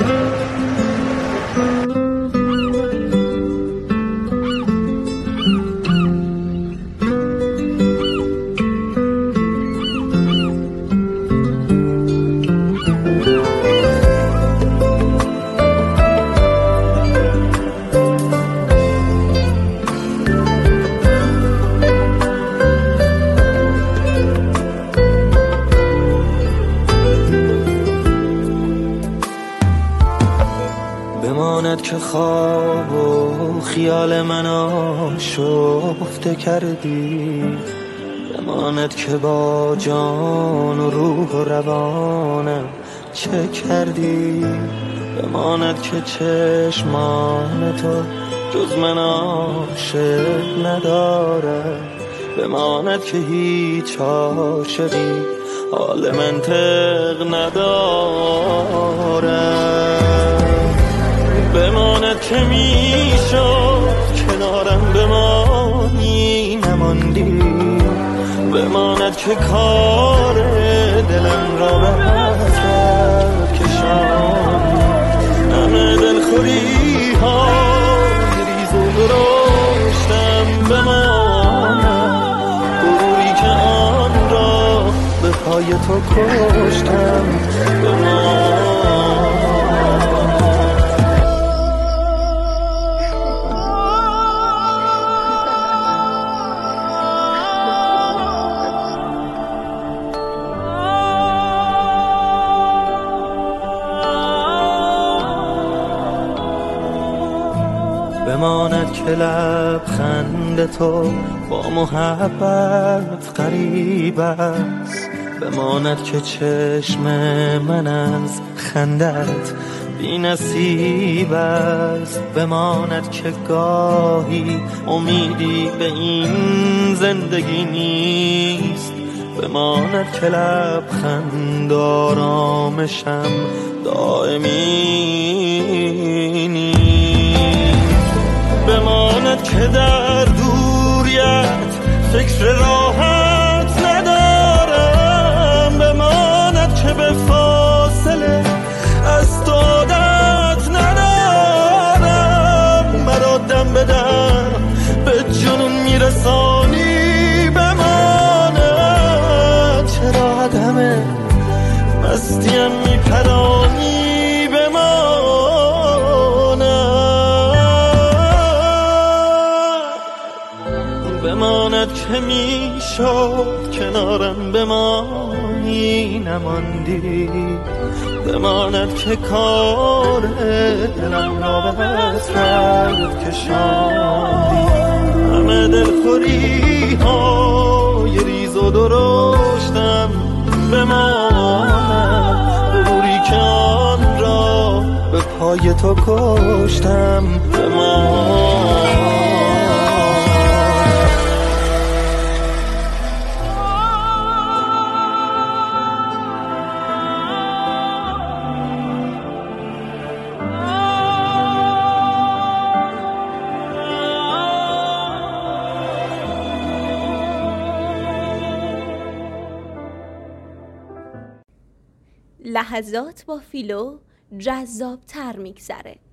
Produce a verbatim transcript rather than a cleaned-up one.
بماند که خواب و خیال من آشفته کردی، بماند که با جان و روح و روانم چه کردی، بماند که چشمان تو جز من عاشق نداره، بماند که هیچ عاشقی حال منطق نداره، بماند که میشد کنارم بمانی نماندی، بماند که کار دلم را به حسرت کشاندی، همه دلخوری ها ریز و درشتم بماند، غروری که آن را به پای تو کشتم بماند. بماند که لبخند تو با محبت غریب است، بماند که چشم من از خندت بی نصیب است، بماند که گاهی امیدی به این زندگی نیست، بماند که لبخند آرامشم دائمی نیست، بماند که در دوریت فکر راحت ندارم، بماند که به فاصله از تو عادت ندارم، مرا دم به دم به جنون میرسانی، بماند چرا عدم مستیم میپرانی، بماند که میشد کنارم بمانی نماندی، بماند که کار دلم را به حسرت کشاندی، همه دلخوری های ریز و درشتم بماند، غروری که آن را به پای تو کشتم بماند. لحظات با فیلو جذاب تر میگذره.